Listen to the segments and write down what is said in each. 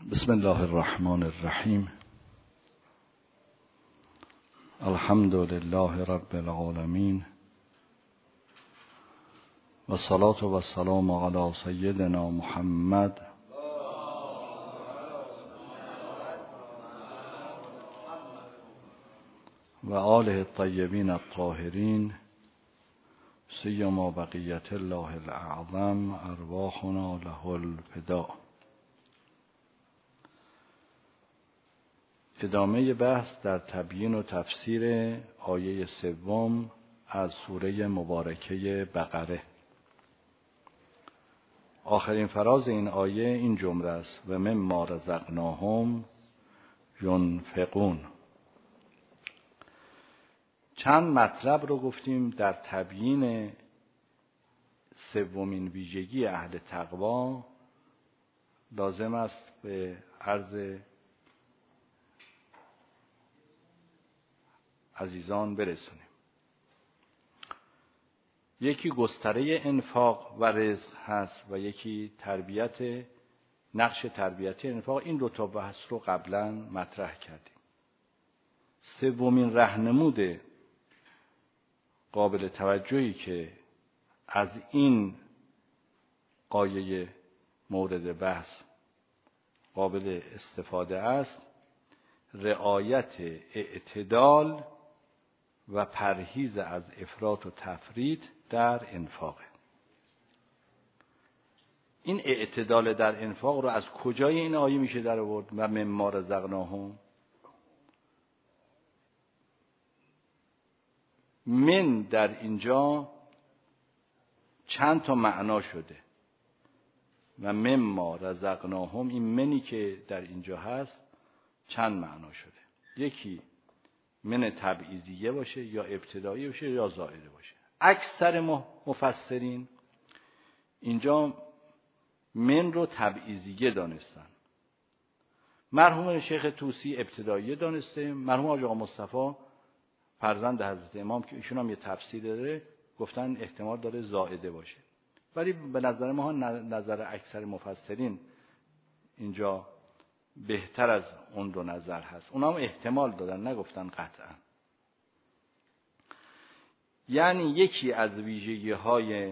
بسم الله الرحمن الرحیم. الحمد لله رب العالمین و الصلاة و السلام علی سیدنا محمد و آله الطیبین الطاهرین سیما بقیت الله الاعظم ارواحنا له الفداء. ادامه بحث در تبیین و تفسیر آیه سوم از سوره مبارکه بقره. آخرین فراز این آیه این جمله است: و مما رزقناهم ینفقون. چند مطلب رو گفتیم در تبیین سومین ویژگی اهل تقوا لازم است به عرض عزیزان برسونیم. یکی گستره انفاق و رزق هست و یکی نقش تربیتی انفاق. این دو تا بحث رو قبلا مطرح کردیم. سومین راهنمود قابل توجهی که از این آیه مورد بحث قابل استفاده است رعایت اعتدال و پرهیز از افراط و تفریط در انفاق. این اعتدال در انفاق رو از کجای این آیه میشه در آورد؟ و مما رزقناهم. من در اینجا چند تا معنا شده و مما رزقناهم، این منی که در اینجا هست چند معنا شده. یکی من تبعیضیه باشه یا ابتدایی باشه یا زائده باشه. اکثر مفسرین اینجا من رو تبعیضیه دانستن. مرحوم شیخ طوسی ابتدایی دانسته. مرحوم حاج آقا مصطفی فرزند حضرت امام که ایشون هم یه تفسیر داره گفتن احتمال داره زائده باشه. ولی به نظر ما نظر اکثر مفسرین اینجا بهتر از اون دو نظر هست. اونا هم احتمال دادن، نگفتن قطعا. یعنی یکی از ویژگی های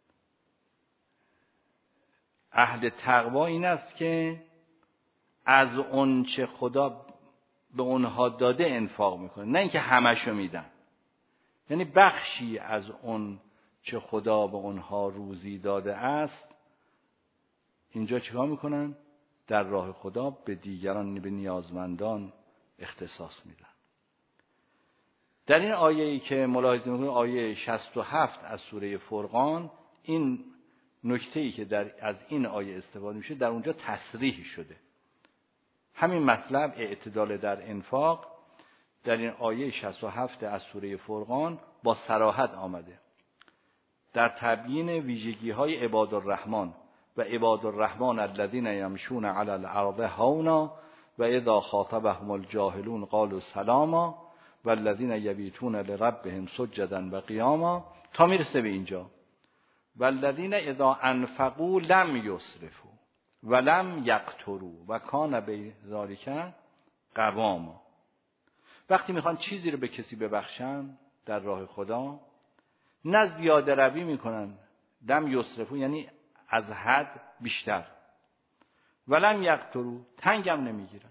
اهل تقوا این است که از اون چه خدا به اونها داده انفاق میکنه، نه اینکه همشو میدن. یعنی بخشی از اون چه خدا به اونها روزی داده است اینجا چیکار میکنن؟ در راه خدا به دیگران، به نیازمندان اختصاص میدن. در این آیه‌ای که ملاحظه می‌کنید، آیه 67 از سوره فرقان، این نکته‌ای که از این آیه استفاده میشه در اونجا تصریح شده. همین مطلب اعتدال در انفاق در این آیه 67 از سوره فرقان با صراحت آمده. در تبیین ویژگی‌های عباد الرحمن و عباد الرحمن الذین یمشون علی الارض هونا و اذا خاطبهم الجاهلون قالوا سلاما والذین یبیتون لربهم سجدا و قیاما تا میرسه به اینجا. والذین اذا انفقوا لم یسرفوا ولم یقتروا و کان بذلک قواما. وقتی میخوان چیزی رو به کسی ببخشن در راه خدا، نه زیاده روی میکنن، لم یسرفوا یعنی از حد بیشتر، ولم یقتروا تنگم نمیگیرن.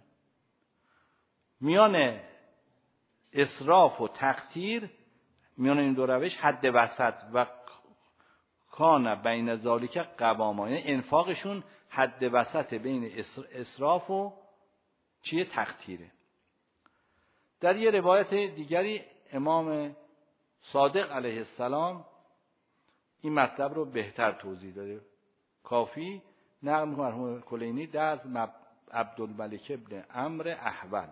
میان اسراف و تقصیر، میان این دو روش حد وسط و کان بین ذالک قواما، یعنی انفاقشون حد وسط بین اسراف و تقصیره. در یه روایت دیگری امام صادق علیه السلام این مطلب رو بهتر توضیح داده. کافی نقل می‌کنه مرحوم کلینی از عبدالملک ابن عمرو احول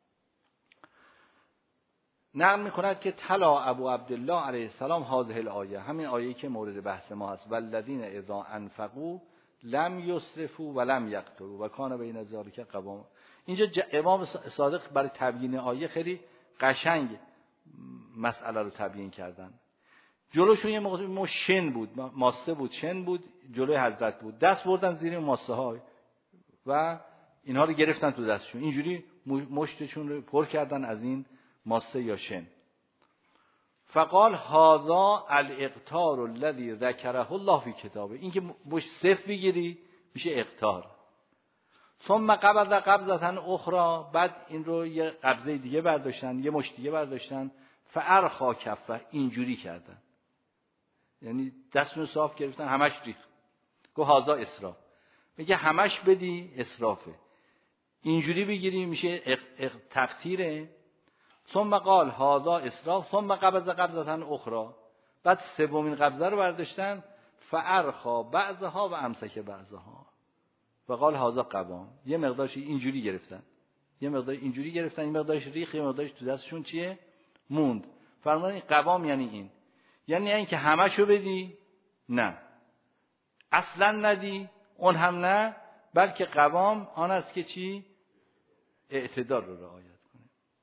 نقل می‌کند که تلا ابو عبدالله علیه السلام هذه الآیه، همین آیه‌ای که مورد بحث ما هست، والذین اذا انفقوا لم یسرفوا ولم یقتروا و کان بین ذلک قواما. اینجا امام صادق برای تبیین آیه خیلی قشنگ مسئله رو تبیین کردن. جلوشون یه موقع شن بود، ماسه بود، شن بود، جلوی حضرت بود، دست بردن زیر ماسه های و اینها رو گرفتن تو دستشون، اینجوری مشتشون رو پر کردن از این ماسه یا شن. فقال هذا الاقتار الذي ذكره الله في کتابه. این که مشت صفر بگیری میشه اقتار. ثم قبض قبضه اخرى، بعد این رو یه قبضه دیگه برداشتن، یه مشت دیگه برداشتن، فارخا کفه، اینجوری کردن، یعنی دستشون صاف گرفتن همش ریخت. گفت هذا اسراف. میگه همش بدی اسرافه، اینجوری بگیری میشه تقصیره. ثم قال هذا اسراف ثم قبض قبضه اخرى، بعد سومین قبضه رو برداشتن، فارخا بعضها و امسک بعضها و قال هذا قوام. یه مقدارش اینجوری گرفتن، یه مقدار اینجوری گرفتن، این مقدارش ریخ، یه مقدارش تو دستشون چیه موند. فرمودن قوام یعنی این، یعنی این که همشو بدی نه، اصلا ندی اون هم نه، بلکه قوام آن است که چی؟ اعتدال رو رعایت کنه.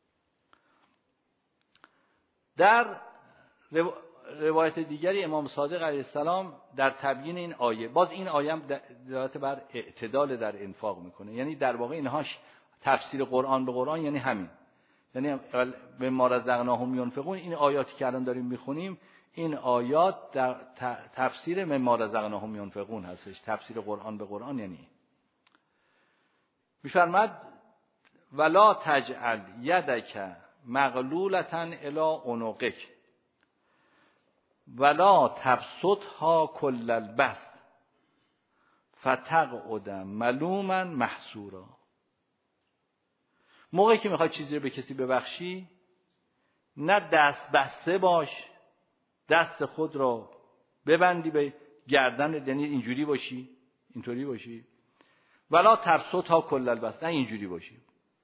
در روایت دیگری امام صادق علیه السلام در تبیین این آیه، باز این آیه هم دلالت بر اعتدال در انفاق میکنه، یعنی در واقع اینهاش تفسیر قرآن به قرآن یعنی همین، یعنی به ما رزقناهم ینفقون. این آیاتی که الان داریم میخونیم این آیات در تفسیر مما رزقناهم ینفقون هستش، تفسیر قرآن به قرآن یعنی میفرماد ولا تجعل یدک مغلولة الی عنقک ولا تبسطها کل البسط فتقعد ملوما محسورا. موقعی که میخوای چیزی رو به کسی ببخشی، نه دست بسته باش، دست خود رو ببندی به گردن، یعنی اینجوری باشی، اینطوری باشی، ولا تبسطها کل البسط، نه اینجوری باشی،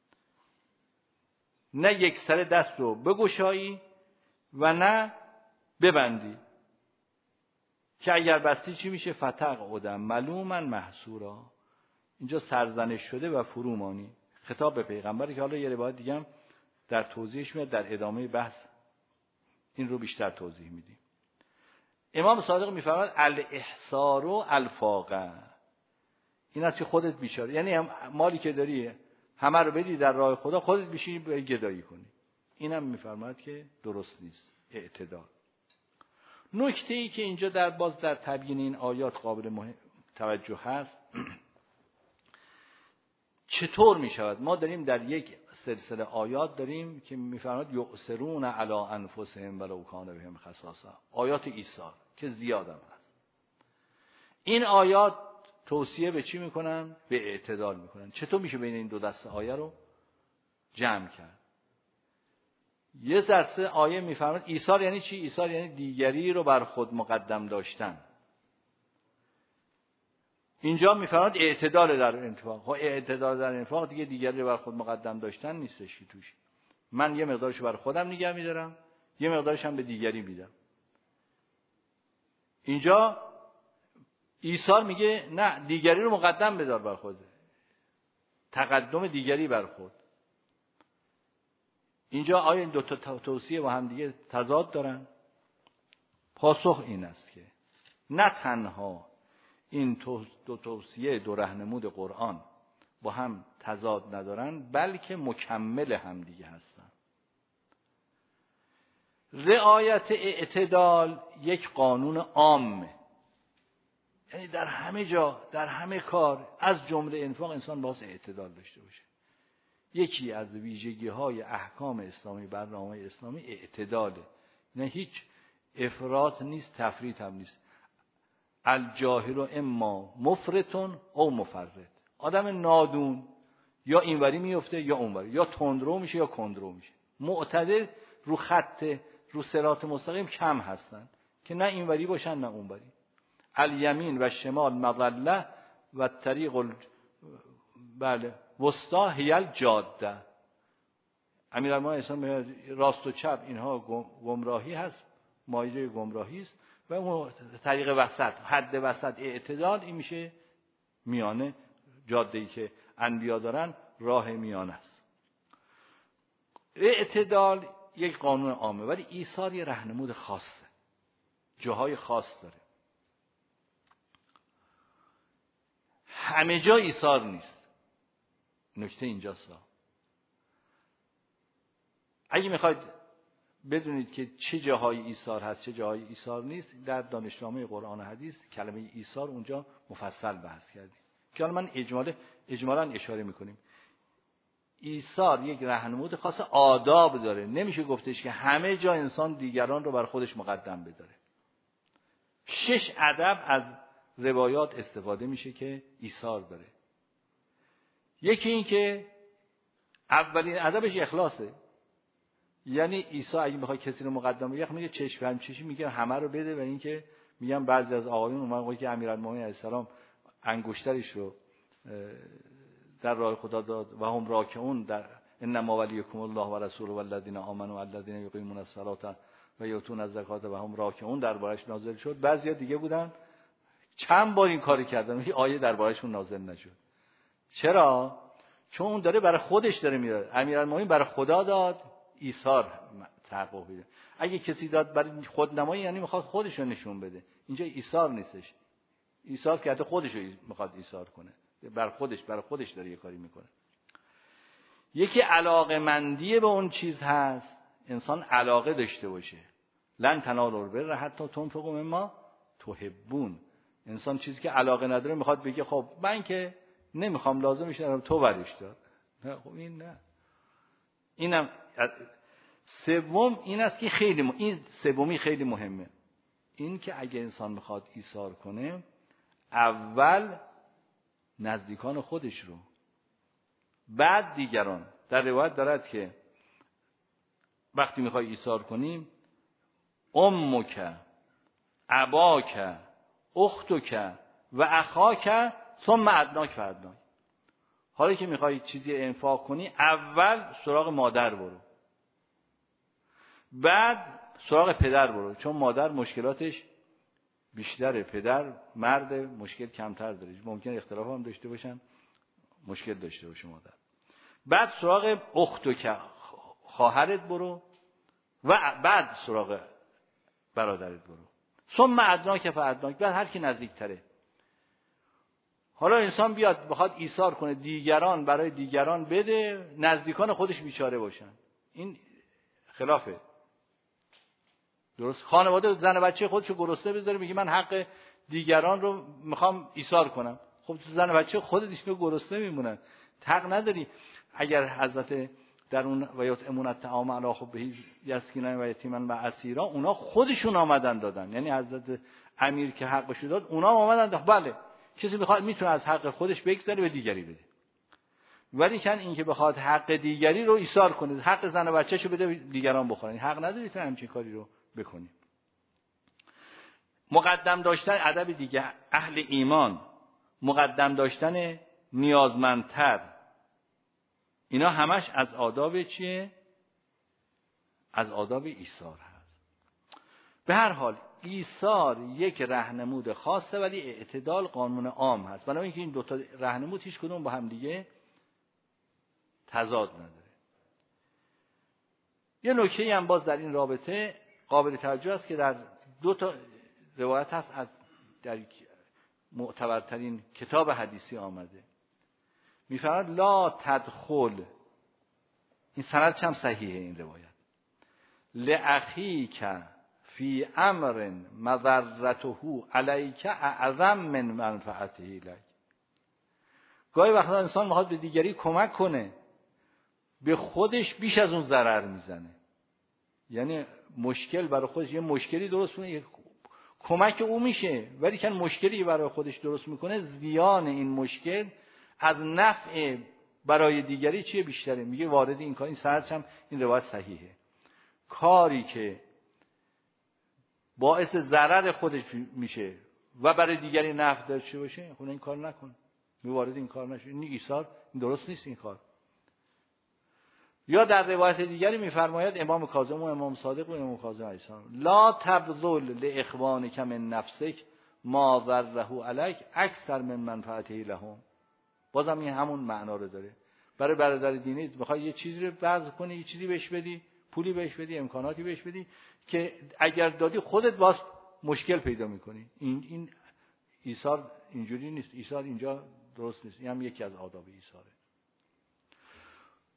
نه یک سر دست رو بگشایی و نه ببندی، که اگر بستی چی میشه؟ فتقعد ملوما محسورا. اینجا سرزنش شده و فرومانی، خطاب به پیغمبری که حالا یه روایت دیگه هم در توضیحش میاد، در ادامه بحث این رو بیشتر توضیح میدیم. امام صادق میفرماد الاحصار و الفاقه، این است که خودت بیچاره، یعنی مالی که داری همه رو بدی در راه خدا، خودت بشینی به گدایی کنی. اینم میفرماد که درست نیست، اعتدال. نکته‌ای که اینجا در تبیین این آیات قابل توجه هست، چطور می شود؟ ما داریم در یک سلسله آیات داریم که میفرماد یؤثرون علی انفسهم ولو کان بهم خصاصه، آیات ایثار که زیادم هست. این آیات توصیه به چی میکنن؟ به اعتدال میکنن. چطور میشه بین این دو دسته آیه رو جمع کرد؟ یه دسته آیه میفرماد ایثار یعنی چی؟ ایثار یعنی دیگری رو بر خود مقدم داشتن. اینجا میفرماد اعتدال در انفاق. خب اعتدال در انفاق دیگه دیگری رو بر خود مقدم داشتن نیستش که توش. من یه مقدارشو بر خودم نگه میدارم، یه مقدارش هم به دیگری میدم. اینجا ایثار میگه نه، دیگری رو مقدم بدار بر خود، تقدم دیگری بر خود. اینجا آیا این دو تا توصیه با هم دیگه تضاد دارن؟ پاسخ این است که نه تنها این دو توصیه، دو راهنمود قرآن با هم تضاد ندارن، بلکه مکمل هم دیگه هستن. رعایت اعتدال یک قانون عامه، یعنی در همه جا، در همه کار، از جمله انفاق، انسان باید اعتدال داشته باشه. یکی از ویژگی‌های احکام اسلامی، برنامه اسلامی اعتداله، نه هیچ افراط نیست، تفریط هم نیست. الجاهل اما مفرطون او مفرط. آدم نادون یا اینوری میفته یا اونوری، یا تندرو میشه یا کندرو میشه. معتدل رو خط، رو صراط مستقیم کم هستن که نه اینوری باشن نه اونوری. الیمین و شمال مضله و طریق بله وسطا هی الجاده. امیرالمومنین اسلام راست و چپ اینها گمراهی هست، مایه گمراهی است، و اون طریق وسط، حد وسط، اعتدال، این میشه میانه، جاده‌ای که انبیا دارن راه میانه است. اعتدال یک قانون عامه، ولی ایثار یه راهنمود خاصه، جاهای خاص داره. همه جا ایثار نیست. نکته اینجاست. اگه میخواید بدونید که چه جاهای ایثار هست چه جاهای ایثار نیست، در دانشنامه قرآن و حدیث کلمه ایثار اونجا مفصل بحث کردیم که حالا من اجمالاً اشاره میکنیم. ایثار یک راهنمود خاص آداب داره. نمیشه گفتش که همه جا انسان دیگران رو بر خودش مقدم بداره. 6 ادب از روایات استفاده میشه که ایثار داره. یکی این که اولین ادبش اخلاصه. یعنی عیسی اگه بخواد کسی رو مقدم بگه میگه چشم هم چشی، میگه همه رو بده. و این که میگم بعضی از آقایون اون موقعی که امیرالمومنین علیه السلام انگشترش رو در راه خدا داد و هم راکعون در انما ولیکم الله و رسوله والذین آمنوا والذین یقیمون الصلاة و یؤتون الزکات و هم راکعون دربارش نازل شد. بعضیا دیگه بودن چند بار این کارو کردن، این آیه دربارشون نازل نشد. چرا؟ چون اون داره برای خودش داره میاد. امیرالمومنین برای خدا داد، ایثار تحقق بده. اگه کسی داد برای خودنمایی یعنی میخواد خودش رو نشون بده. اینجا ایثار نیستش. ایثار کرده خودش رو میخواد ایثار کنه، برای خودش داره یه کاری میکنه. یکی علاقه‌مندی به اون چیز هست، انسان علاقه داشته باشه. لن تنالوا البر حتی تنفقوا مما تحبون. انسان چیزی که علاقه نداره میخواد بگه خب من که نمیخوام لازمش ندارم تو برش دار. نه خب این نه. اینم سوم این است که این سومی خیلی مهمه. این که اگه انسان میخواد ایثار کنه، اول نزدیکان خودش رو، بعد دیگران. در روایت دارد که وقتی میخوای ایثار کنیم امک اباک اختک و اخاک ثم ادناک فادناک. حالا که میخوای چیزی انفاق کنی، اول سراغ مادر برو، بعد سراغ پدر برو، چون مادر مشکلاتش بیشتره، پدر مرد مشکل کمتر داره، ممکن اختلاف هم داشته باشن، مشکل داشته باشه مادر. بعد سراغ اختو که خواهرت برو و بعد سراغ برادرت برو. ثم ادناک فادناک، بعد هر کی نزدیکتره. حالا انسان بیاد بخواد ایثار کنه، دیگران برای دیگران بده، نزدیکان خودش بیچاره باشن، این خلافه. درست؟ خانواده زن و بچه خودشو گرسنه بذاره میگه من حق دیگران رو میخوام ایثار کنم. خب زن و بچه خودش گرسنه میمونن، حق نداری. اگر حضرت در اون و یطعمون الطعام علی حبه مسکینا و یتیما و اسیرا، اونا خودشون آمدن دادن. یعنی حضرت امیر که حقشو داد، اونا آمدن دادن. بله کسی بخواد میتونه از حق خودش بگذره به دیگری بده، ولی کن این که بخواد حق دیگری رو ایثار کنه، حق زن و بچه‌شو بده دیگران بخورن، حق نداری تو همچین کاری رو بکنی. مقدم داشتن ادب دیگه اهل ایمان، مقدم داشتن نیازمندتر، اینا همش از آداب چیه؟ از آداب ایثار هست. به هر حال ایثار یک راهنمود خاصه، ولی اعتدال قانون عام هست. برای اینکه این دو تا راهنمود هیچ کدوم با هم دیگه تضاد نداره. یه نکته هم باز در این رابطه قابل توجه است که در دو تا روایت هست از در معتبرترین کتاب حدیثی آمده، میفرماد لا تدخل، این سندش هم صحیحه این روایت، لاخیک فی امر مضرته علیک اعظم من منفعته لک. گاهی وقتا انسان میخواد به دیگری کمک کنه، به خودش بیش از اون ضرر میزنه. یعنی مشکل برای خودش یه مشکلی درست کنه، کمک او میشه، ولی که مشکلی برای خودش درست میکنه، زیان این مشکل از نفع برای دیگری چیه بیشتره. میگه وارد این کار، این سندش هم این روایت صحیحه، کاری که باعث ضرر خودش میشه و برای دیگری نفع داشته باشه، خود این کار نکن، وارد این کار نشه، این ایثار درست نیست این کار. یا در روایت دیگری میفرماید امام کاظم و امام صادق و امام کاظم علیه السلام لا تبذل لاخوانک من نفسک ما ضره علیک اکثر من منفعته لهم. بازم این همون معنا رو داره. برای برادر دینی میخوای یه چیزی رو بذل کنی، یه چیزی بهش بدی، پولی بهش بدی، امکاناتی بهش بدی که اگر دادی خودت باز مشکل پیدا میکنی. این ایثار اینجوری نیست، ایثار اینجا درست نیست. این هم یکی از آداب ایثاره.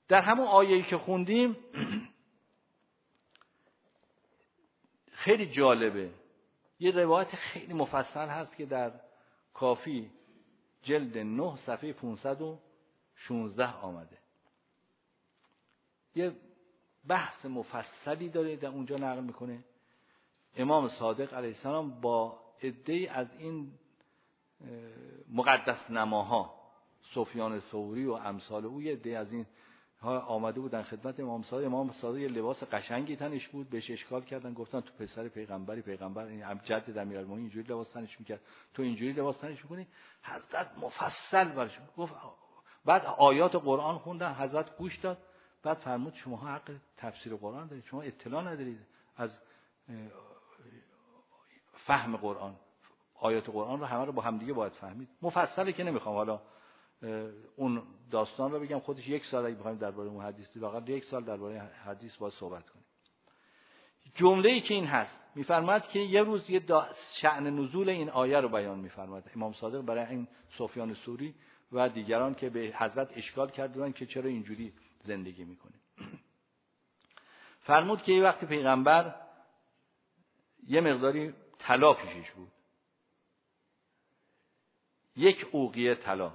در همون آیه‌ای که خوندیم خیلی جالبه، یه روایت خیلی مفصل هست که در کافی جلد 9 صفحه 516 آمده. یه بحث مفصلی داره در اونجا نقل میکنه. امام صادق علیه السلام با عده‌ای از این مقدس نماها، سفیان ثوری و امثال او، یه عده از این ها آمده بودن خدمت امام صادق. امام صادق یه لباس قشنگی تنش بود، بهش اشکال کردن، گفتن تو پسر پیغمبری، پیغمبر این جد امیرالمومنین اینجوری لباس تنش میکرد، تو اینجوری لباس تنش میکنی. حضرت مفصل برش گفت. بعد آیات قرآن خوندن، حضرت گوش داد، بعد فرمود شماها حق تفسیر قرآن دارید، شما اطلاع ندارید از فهم قرآن. آیات قرآن رو همه رو با هم دیگه باید فهمید. مفصله که نمیخوام حالا اون داستان رو بگم، خودش یک سال اگه بخوایم درباره اون حدیث واقعا یک سال درباره حدیث باید صحبت کنیم. جمله‌ای که این هست میفرماد که یه روز یه شأن نزول این آیه رو بیان میفرماد امام صادق برای این سفیان ثوری و دیگران که به حضرت اشکال کردن که چرا اینجوری زندگی میکنه. فرمود که یه وقتی پیغمبر یه مقداری طلا پیشش بود، یک اوقیه طلا،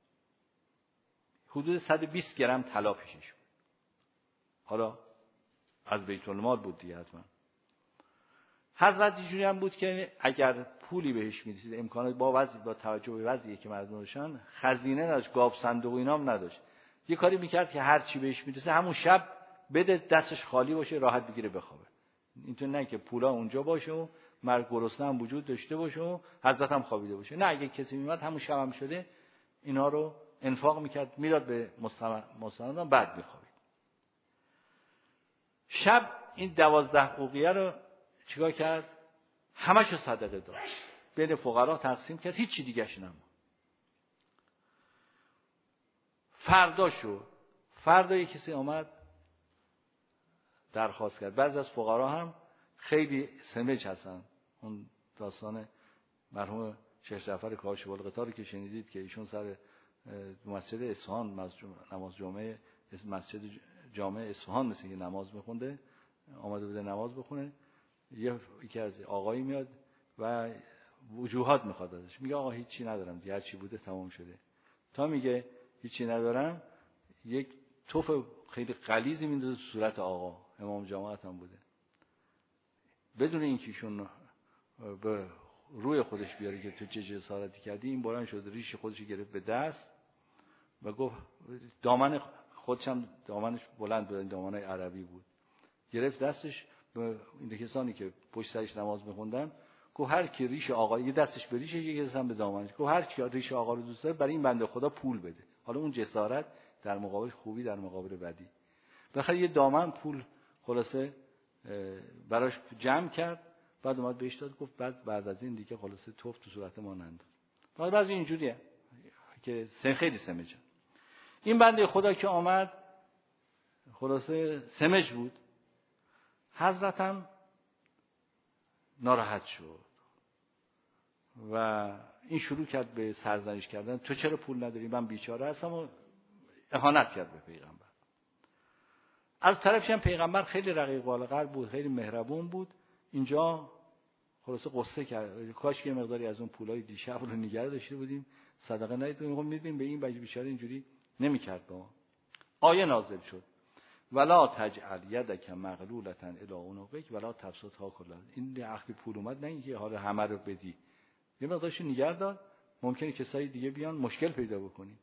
حدود 120 گرم طلا پیشش بود. حالا از بیت المال بود دیگه حتما. حضرت اینجوری هم بود که اگر پولی بهش می‌رسید، امکانات با توجه به وضعی که مردم داشتن، خزینه نداشت، گاو صندوق اینا هم نداشت، یه کاری میکرد که هر چی بهش میرسه همون شب بده، دستش خالی باشه، راحت بگیره بخوابه. اینطور نه که پولا اونجا باشه و مرگ گرسنه هم وجود داشته باشه و حضرت هم خوابیده باشه. نه، اگه کسی میومد همون شب هم شده اینا رو انفاق میکرد، میداد به مستندان، بعد میخوابید. شب این 12 اوقیه رو چیکار کرد؟ همشو صدقه داد، بین فقرا تقسیم کرد، هیچ دیگه‌اش نموند. فردا یک کسی آمد درخواست کرد. بعضی از فقرا هم خیلی سمج هستن. اون داستان مرحوم شیخ جعفر کاشف‌الغطا که شنیدید که ایشون سر مسجد اصفهان نماز جمعه، مسجد جامع اصفهان مثل که نماز میخونده، آمده بوده نماز بخونه، یکی از آقایی میاد و وجوهات میخواد ازش، میگه آقا هیچی ندارم دیگه، هر چی بوده تمام شده. تا میگه هیچی ندارم، یک توف خیلی غلیظی میندازه تو صورت آقا، امام جماعت هم بوده، بدون اینکه ایشون به روی خودش بیاره که تو چه جسارتی کردی. این باران شد ریش خودش گرفت به دست و گفت، دامن خودش هم دامنش بلند بود، دامن عربی بود، گرفت دستش به این کسانی که پشت سرش نماز میخوندن، گفت هر کی ریش آقا، یه دستش به ریشش، یه دستش به دامنش، گفت هر کی ریش آقا رو دوست داره برای این بنده خدا پول بده. حالا اون جسارت در مقابل خوبی در مقابل بدی، بالاخره یه دامن پول خلاصه براش جمع کرد، بعد اومد بهش داد، گفت بعد از این دیگه خلاصه توف تو صورت ما ننداز. بعضی اینجوریه که خیلی سمجه. این بنده خدا که آمد خلاصه سمج بود، حضرت هم ناراحت شد و این شروع کرد به سرزنش کردن، تو چرا پول نداری، من بیچاره هستم، و اهانت کرد به پیغمبر. از طرفش هم پیغمبر خیلی رقیق القلب بود، خیلی مهربون بود. اینجا خلاصه قصه کرد، کاش که مقداری از اون پولای دیشب رو نگه داشته بودیم، صدقه ندیدیم. خب می‌بینیم به این بچه بیچاره اینجوری نمی‌کرد. با آیه نازل شد ولا تجعل یدک مغلولة الی عنقک ولا تبسطها کلا. این عقد پول اومد، نه اینکه حالا همه رو بدی، یه مقدارش نگه دار، ممکنه کسایی دیگه بیان مشکل پیدا بکنیم.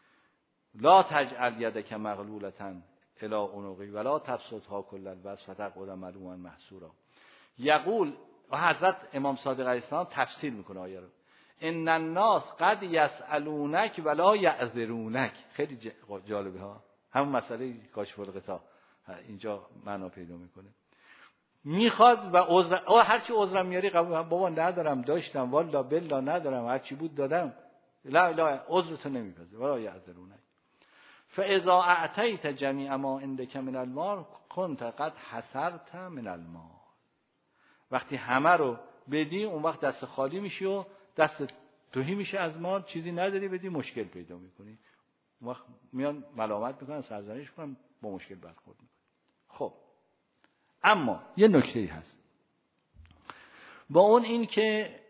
لا تجعل یدک مغلولة الی عنقک ولا تبسطها کلا البسط فتقعد ملوما محسورا. یقول، و حضرت امام صادق علیه السلام تفسیر میکنه آیه رو، ان الناس قد یسالونک ولا یعذرونک. خیلی جالبه ها، همون مسئله کاشف الغطا اینجا معنا پیدا میکنه. میخواد و عذر، هر چی عذرم میاری قبول، بابا ندارم، داشتم، والا بالله ندارم، هر چی بود دادم، لا عذرتو نمیپذیرم، ولا یعذرونک. فاذا اعطیت جمیع ما عندک من المال كنت قد حسرت من المال. وقتی همه رو بدی اون وقت دست خالی میشی و دست تهی میشه از مال، چیزی نداری بدی، مشکل پیدا میکنی. وقت میان ملامت میکنن، سرزنش میکنن، با مشکل برخورد میکنن. خب اما یه نکته‌ای هست با اون، این که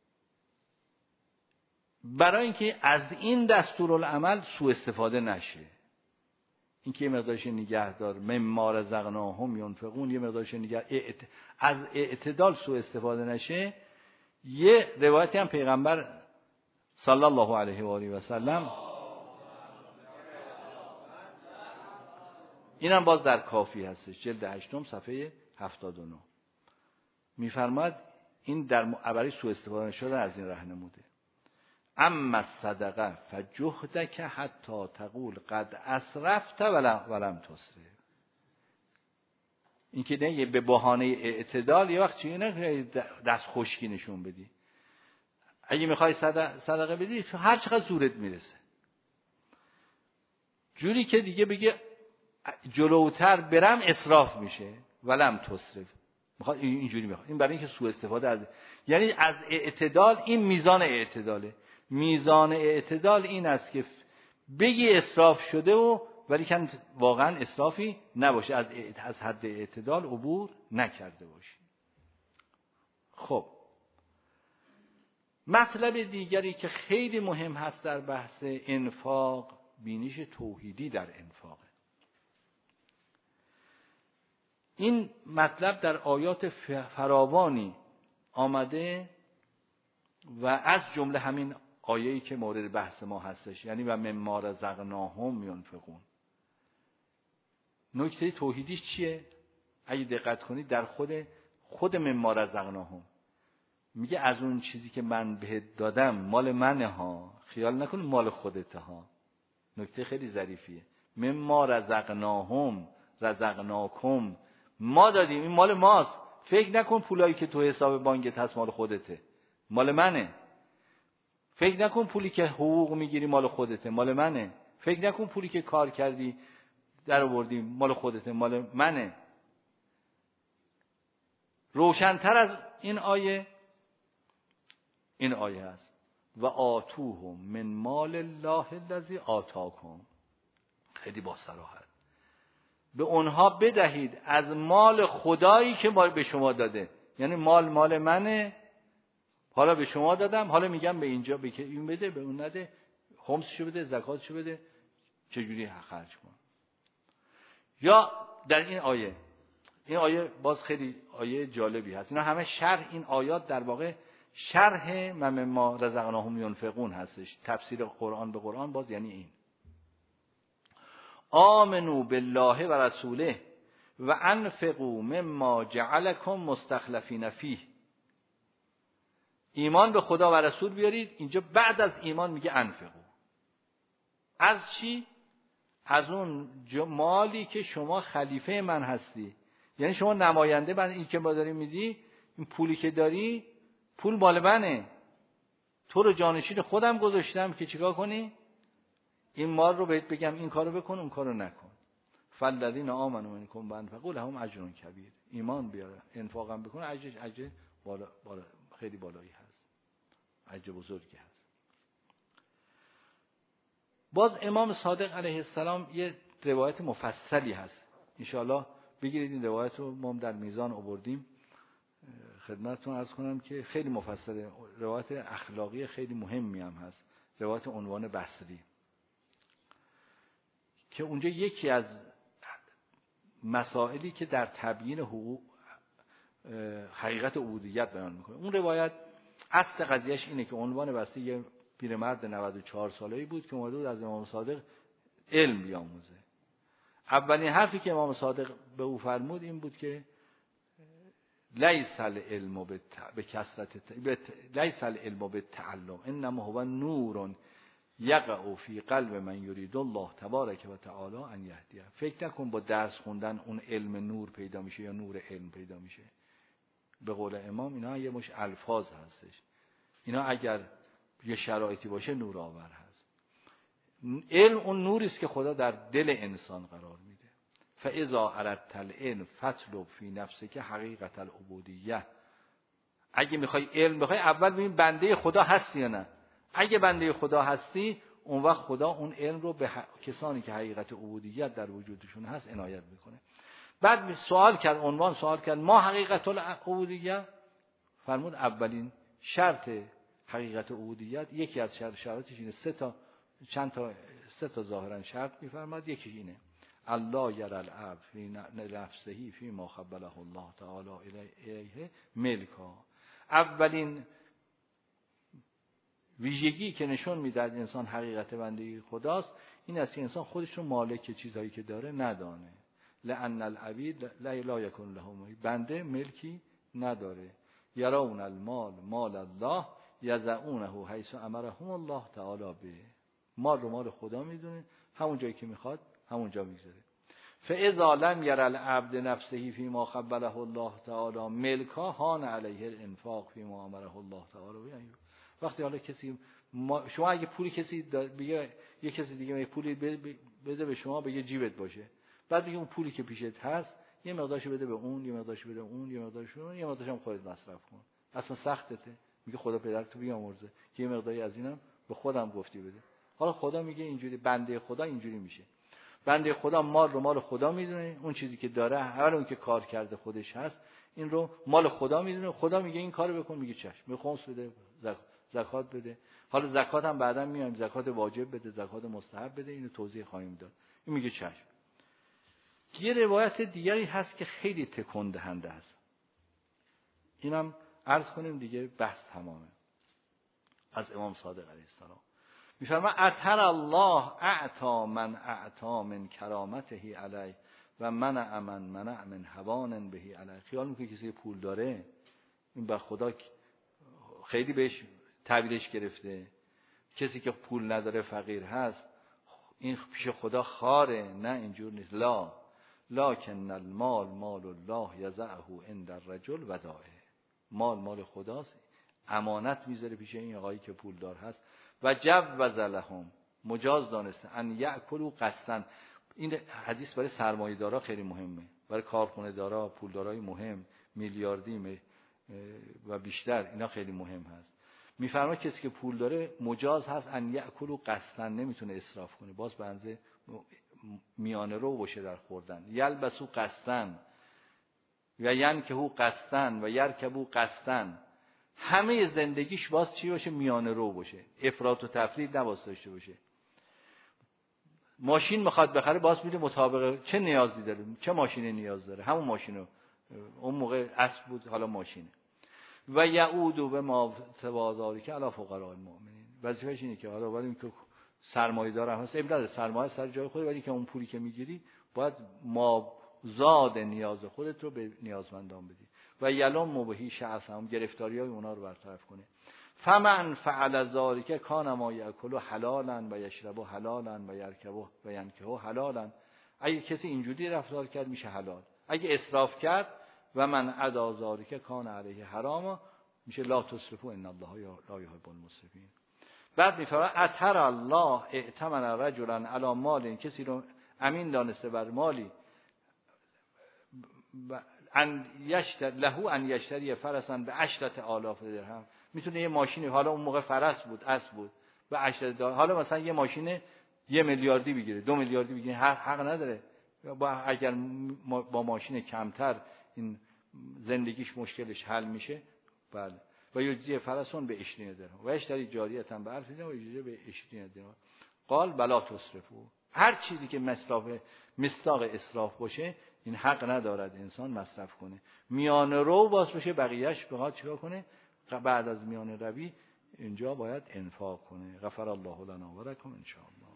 برای اینکه از این دستورالعمل سوء استفاده نشه، اینکه یه مقدارش نگهدار مما رزقناهم ينفقون، یه مقدارش از اعتدال سوء استفاده نشه، یه روایتی هم پیغمبر صلی الله علیه و آله و سلم، اینم باز در کافی هستش جلد 8 صفحه 79، میفرماد این در برای سوء استفاده نشدن از این راهنموده. اما الصدقه فجهدک حتی تقول قد اسرفت ولم تسرف. این که نه به بهانه اعتدال یه وقت چیه نه دست خشکی نشون بدی. اگه میخوای صدقه بدی هر چقدر زورت میرسه، جوری که دیگه بگی جلوتر برم اسراف میشه، ولم تسرف. میخواد اینجوری میخواد، این برای اینکه سوء استفاده از، یعنی از اعتدال، این میزان اعتداله. میزان اعتدال این است که بگی اسراف شده ولی که واقعا اسرافی نباشه، از حد اعتدال عبور نکرده باشی. خب مطلب دیگری که خیلی مهم هست در بحث انفاق، بینش توحیدی در انفاق. این مطلب در آیات فراوانی آمده و از جمله همین آیه‌ای که مورد بحث ما هستش، یعنی و مما رزقناهم ينفقون. نکته توحیدیش چیه؟ اگه دقت کنید در خود مما رزقناهم میگه از اون چیزی که من بهت دادم مال منه ها، خیال نکن مال خودته ها. نکته خیلی ظریفیه. مما رزقناهم، رزقناکم، ما دادیم، این مال ماست. فکر نکن پولایی که تو حساب بانکت هست مال خودته، مال منه. فکر نکن پولی که حقوق میگیری مال خودته، مال منه. فکر نکن پولی که کار کردی در آوردی مال خودته، مال منه. روشن‌تر از این آیه هست و آتوهم من مال الله الذی آتاکم. خیلی با صراحت به اونها بدهید از مال خدایی که به شما داده. یعنی مال منه، حالا به شما دادم، حالا میگم به اینجا به این بده، به اون نده، خمسشو بده، زکاتشو بده، چجوری خرج کن. یا در این آیه باز خیلی آیه جالبی هست. اینا همه شرح، این آیات در واقع شرح مما رزقناهم ينفقون هستش. تفسیر قرآن به قرآن باز یعنی این: آمنوا بالله و رسوله و انفقوا مما جعلکم مستخلفین فیه. ایمان به خدا و رسول بیارید. اینجا بعد از ایمان میگه انفقوا. از چی؟ از اون مالی که شما خلیفه من هستی. یعنی شما نماینده من، این که ما داریم میدی، این پولی که داری پول مال منه، تو رو جانشین خودم گذاشتم که چیکار کنی؟ این مال رو بهت بگم این کارو بکن اون کارو نکن. فالذین آمنوا منکم وانفقوا لهم اجر کبیر. ایمان بیاره انفاقم بکنه، اجر بالا خیلی بالایی هست، اجر بزرگی هست. باز امام صادق علیه السلام یه روایت مفصلی هست، انشاءالله بگیرید این روایت رو، ما در میزان آوردیم خدمتتون عرض کنم که خیلی مفصله، روایت اخلاقی خیلی مهمی هم هست، روایت عنوان بصری، که اونجا یکی از مسائلی که در تبیین حقوق حقیقت عبودیت بیان میکنه. اون روایت اصل قضیهش اینه که عنوان بصری یه پیرمرد 94 ساله‌ای بود که اومده بود از امام صادق علم بیاموزه. اولین حرفی که امام صادق به او فرمود این بود که لیس العلم بالتعلم انما هو نور یقع فی قلب من یرید الله تبارک و تعالی ان یهدیه. فکر نکن با درس خوندن اون علم نور پیدا میشه یا نور علم پیدا میشه. به قول امام اینا یه مش الفاظ هستش، اینا اگر یه شرایطی باشه نور آور هست. علم اون نوری است که خدا در دل انسان قرار میده. فاذا اردت العلم فاطلب فی نفسک حقیقت العبودیه. اگه میخوای علم بخوای اول ببین بنده خدا هستی یا نه. اگه بنده خدا هستی اون وقت خدا اون علم رو به کسانی که حقیقت عبودیت در وجودشون هست عنایت میکنه. بعد سوال کرد ما حقیقت العبودیت؟ فرمود اولین شرط حقیقت عبودیت، یکی از شرایطش اینه، سه تا ظاهرا شرط میفرماد. یکی اینه الله یرى العبد فی نفسه فی ما خبله الله تعالی الیه ملکا. اولین ویژگی که نشون میده انسان حقیقت بندگی خداست این است که انسان خودش رو مالک چیزایی که داره ندانه. لأن العبید لا یکون له ملک، بنده ملکی نداره. یرون المال مال الله یضعونه حیث امرهم الله تعالی به. مال رو مال خدا میدونه، همون جایی که میخواد همون جا میگذاره. فاذا لم ير العبد نفسه فيما خبله الله تعالی ملکا هان علیه الانفاق فيما امره الله تعالی. وقتی حالا کسی شما اگه پولی کسی بگه یه کسی دیگه یه پولی بده به شما، بگه جیبت باشه، بعد دیگه اون پولی که پیشت هست یه مقدارش بده به اون، یه مقدارش بده اون، یه مقدارش به اون، یه مقدارش هم خودت مصرف کن. اصلا سختته. میگه خدا پدرتو بیامرزه که یه مقداری از اینم به خودم گفتی بده. حالا خدا میگه اینجوری، بنده خدا اینجوری میشه. بنده خدا مال رو مال خدا میدونه، اون چیزی که داره هر اون که کار کرده خودش هست این رو مال خدا میدونه. خدا میگه این کارو بکن، میگه چشم. میگه خمس بده، زکات بده. حالا زکات هم بعدا میایم، زکات واجب بده، زکات مستحب بده، اینو توضیح خواهیم داد. این میگه چشم. یه روایت دیگری هست که خیلی تکون دهنده است. اینم عرض کنیم دیگه بحث تمامه. از امام صادق علیه السلام میفرما اطهر الله اعطا من اعطا من کرامته علیه و منع من هوان بهی علیه. خیال میکنه کسی پول داره این به خدا خیلی بهش تعبیرش گرفته. کسی که پول نداره فقیر هست این پیش خدا خاره. نه اینجور نیست. لکن المال مال الله یضعه عند الرجل ودائه. مال خداست، امانت میذاره پیش این آقایی که پولدار هست. و جوز لهم، مجاز دانسته ان یاکلوا قسطا. این حدیث برای سرمایه‌دارا خیلی مهمه، برای کارخونه دارا، پولدارای مهم، میلیاردی و بیشتر، اینا خیلی مهم هست. میفرما کسی که پول داره مجاز هست ان یاکلوا قسطا، نمیتونه اسراف کنه، باز بنزه میانه رو باشه در خوردن. یلبسو قسطا و ینکحوا قسطا و یرکبوا قسطا. همه زندگیش باز چی باشه؟ میانه رو باشه، افراط و تفرید نباید داشته باشه. ماشین میخواد بخره باز میده مطابق چه نیازی داره، چه ماشینی نیاز داره، همون ماشینو. اون موقع اسب بود، حالا ماشینه. و یعود به ما توازاری که علی فقراء المؤمنین. وظیفه‌ش اینه که حالا ولی اینکه سرمایه‌دار هم هست، ابراز سرمایه سر جای خود، ولی که اون پولی که میگیری باید زاد نیاز خودت رو به نیازمندان بدی. و یلم بهی شعفهم، گرفتاریای اونا رو برطرف کنه. فمن فعل ذلک کان ما یاکل حلالا و یشرب حلالا و یرکب و ینکح حلالا. اگه کسی اینجوری رفتار کرد میشه حلال. اگه اسراف کرد و من ادا ذلک کان علیه حرام، میشه لا تسرفوا ان الله لا یحب المسرفین. بعد میفرماید اطهر الله ائتمن رجلا علی مال، کسی رو امین دانسته بر مالی ان یشتری له ان یشتری فرسا به 10,000 درهم. میتونه یه ماشینی، حالا اون موقع فرس بود، اسب بود، به 80,000، حالا مثلا یه ماشین 1 میلیاردی بگیره، 2 میلیاردی بگیره، حق نداره. اگر با ماشین کمتر این زندگیش مشکلش حل میشه، بله. و یجزی فرسون به 20 درهم و اشتری جاریتا به 1000 درهم و یجزی به 20 درهم. قال بلا تسرفو. هر چیزی که مصداق اسراف باشه این حق ندارد انسان مصرف کنه. میانه رو باز بشه، بقیهش بخواد چیکار کنه؟ بعد از میانه روی اینجا باید انفاق کنه. غفر الله لنا و لکم ان شاء الله.